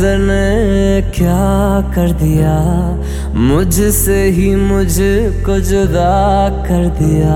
नजर ने क्या कर दिया, मुझसे ही मुझको जुदा कर दिया।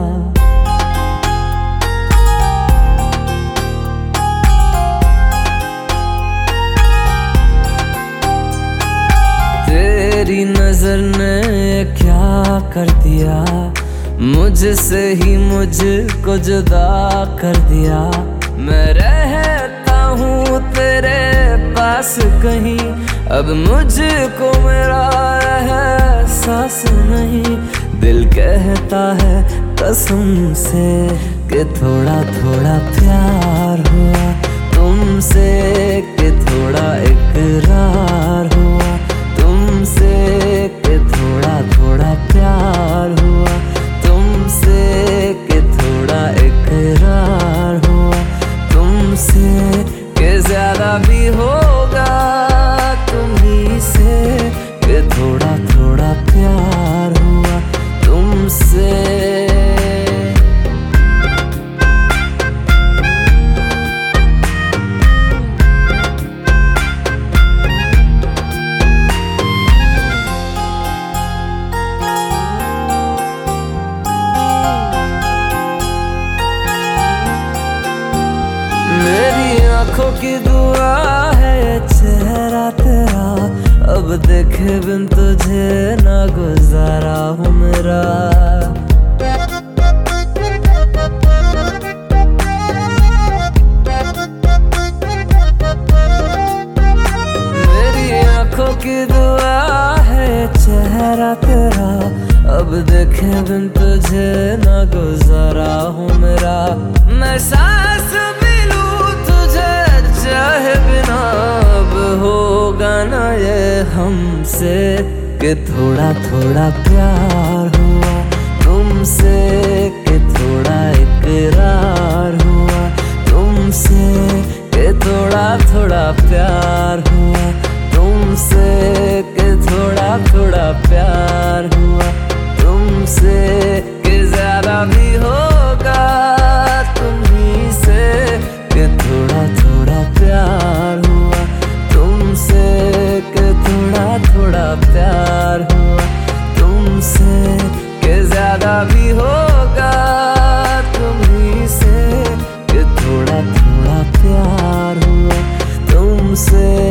तेरी नजर ने क्या कर दिया, मुझसे ही मुझको जुदा कर दिया। मैं रहता हूँ तेरे पास कहीं, अब मुझको मेरा एहसास नहीं। दिल कहता है कसम से कि थोड़ा थोड़ा प्यार हुआ तुमसे, कि थोड़ा इकरार हुआ तुमसे, कि थोड़ा थोड़ा प्यार हुआ तुमसे, कि थोड़ा इकरार हुआ तुमसे, कि ज्यादा भी होगा तुम्ही से, कि थोड़ा थोड़ा प्यार हुआ तुमसे। मेरी आंखों की दुआ है चेहरा तेरा, अब देखे बिन तुझे ना गुजारा हूँ मेरा। मेरी आंखों की दुआ है चेहरा तेरा, अब देखे बिन तुझे ना गुजारा हूँ मेरा। मैं सांस चाहे बिना अब होगा ना ये हमसे, कि थोड़ा थोड़ा प्यार हुआ तुमसे, कि थोड़ा इकरार हुआ तुमसे, कि थोड़ा थोड़ा प्यार हुआ तुमसे, कि थोड़ा थोड़ा प्यार हुआ तुमसे, कि ज्यादा भी होगा तुम्ही से, कि थोड़ा थोड़ा प्यार हुआ तुमसे, कि थोड़ा थोड़ा प्यार हुआ तुमसे, कि ज्यादा भी होगा तुम्ही से, कि थोड़ा थोड़ा प्यार हुआ तुमसे।